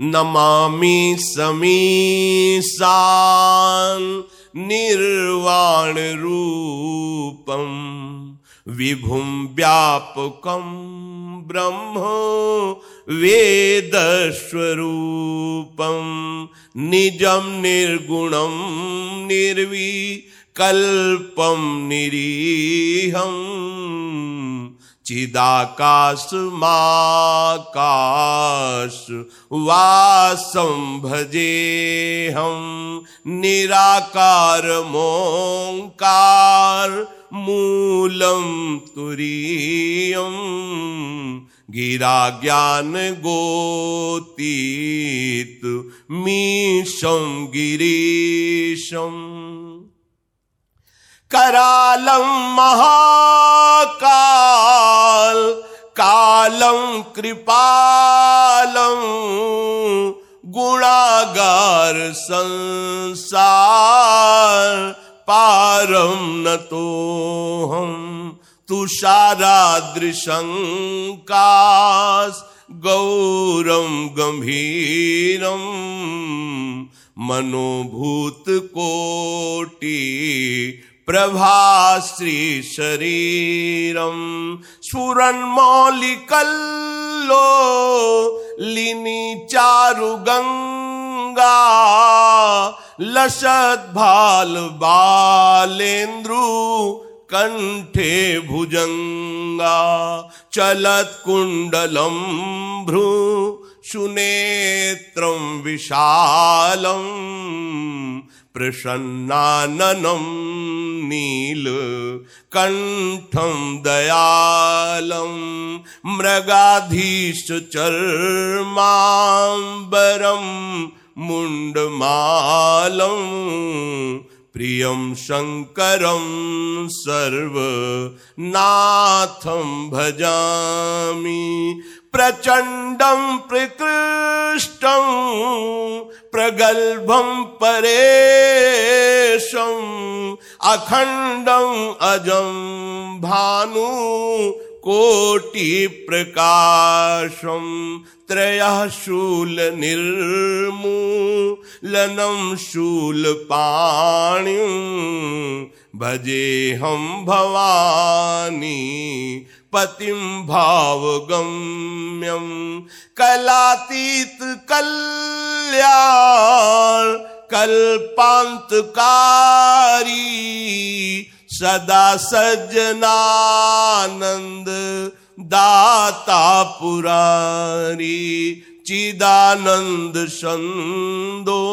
नमामि समीशान निर्वाण रूपम विभुं व्यापकं ब्रह्म वेदस्वरूपं निजं निर्गुणं निर्विकल्पं निरीहं चिदाकाशमाकाश वासं भजेऽहं निराकारमोङ्कार मूलं तुरीयं गिरा ज्ञान गोतीत मीशं गिरीशं करालं महाकाल कालं कृपालं गुणागार संसार पारं नतोऽहं तुषारादृशंकाश गौरं गंभीरं मनोभूत कोटि प्रभाश्री शरीरं स्फुरन्मौलिकल्लो लिनि चारु गंगा लसद्भाल बालेन्द्रु कंठे भुजंगा चलत् कुंडलं भ्रू सुनेत्रं विशालं प्रसन्नाननं नील कंठं दयालं मृगाधीश चर्मांबरं मुंडमालं प्रियं शंकरं सर्वनाथं भजामि प्रचंडं प्रकृष्टं प्रगल्भं परेशं अखंडं अजं भानु कोटि प्रकाशं त्रयः शूल निर्मूलनं शूलपाणिं भजेऽहं भवानी पतिं भावगम्यं कलातीत कल्याण कल्पांतकारी सदा सज्जनानंद दाता पुरारी चिदानंद संदो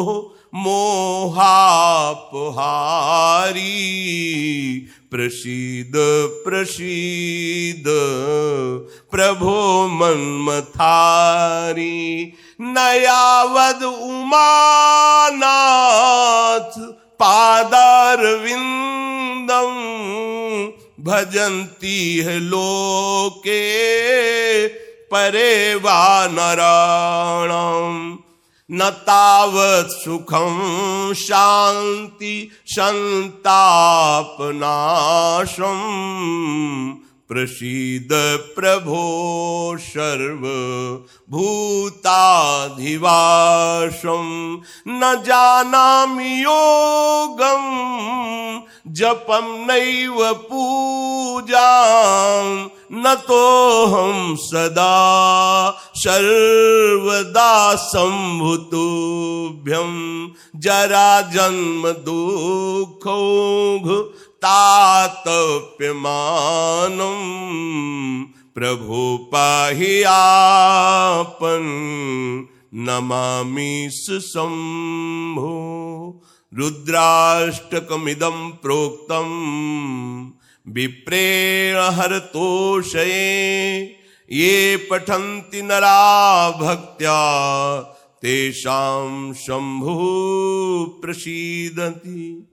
मोहापहारी प्रसीद प्रसीद प्रभो मन्मथारी नयावद उमानाथ पादारविंदं भजन्ति है लोके परे वा नराणां न तावत् सुखं शांति संतापनाशं प्रसीद प्रभो सर्वभूताधिवासं न जानामि योगं जपं नैव पूजां न तोऽहं सदा सर्वदा सम्भुतुभ्यं जरा जन्म दुःखौघ तातप्यमानं प्रभो पाहि आपन नमामि शंभो रुद्राष्टकमिदं प्रोक्तं विप्रेण हरतोषये ये पठन्ति नरा भक्त्या तेषां शंभुः प्रसीदति।